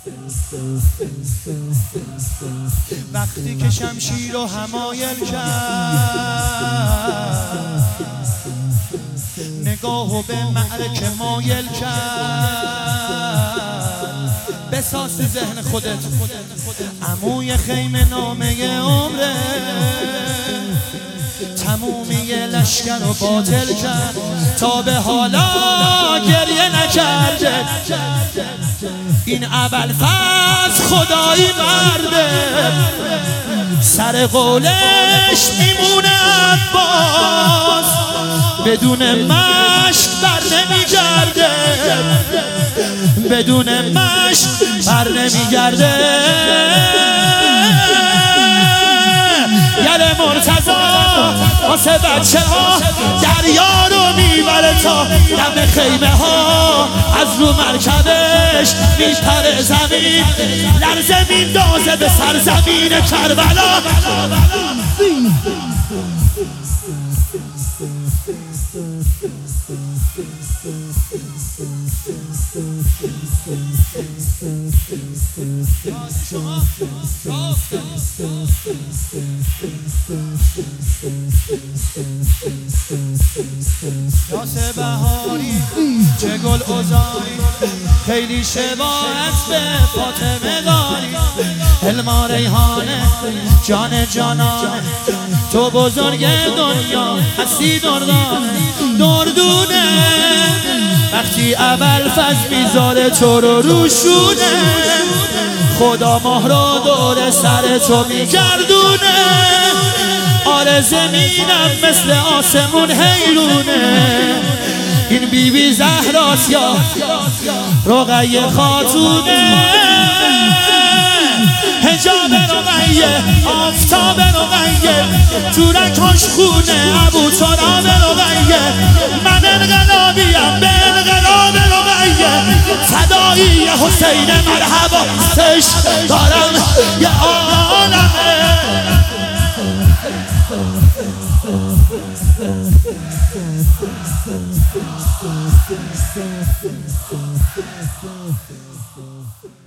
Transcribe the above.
وقتی که شمشیر رو حمایل کرد، نگاهو به معرکه مایل کرد، بساز ذهن خودت عموی خیمه نامه عمره، تمومی لشکر رو باطل کرد، تا به حالا گریه نکرده. این ابوالفضل خدایی مرده، سر قولش میمونه عباس، بدون مشک بر نمیگرده، بدون مشک بر نمیگرده. یل مرتضی واسه بچه ها دریا رو میبره تا دم خیمه ها، از رو مرکبش میپره زمین، لرزه میندازه به سرزمین کربلا. یاسه بهاری چه گل ازاری، خیلی شباهت به فاطمه داری. علما ریحانه جان جانانه، تو بزرگ دنیا هستی دردونه. وقتی ابوالفضل میذاره تو رو روشونه، خدا ماه رو دور سر تو میگردونه. آره زمینم مثل آسمون حیرونه، این بیبی زهراست یا رقیه خاتونه. حجاب رقیه آفتاب رقیه، تورکاش خونه ابو تراب رقیه. من انقلابیم به انقلاب رقیه، فدایی حسین مرحبا سش دارم یه عالمه.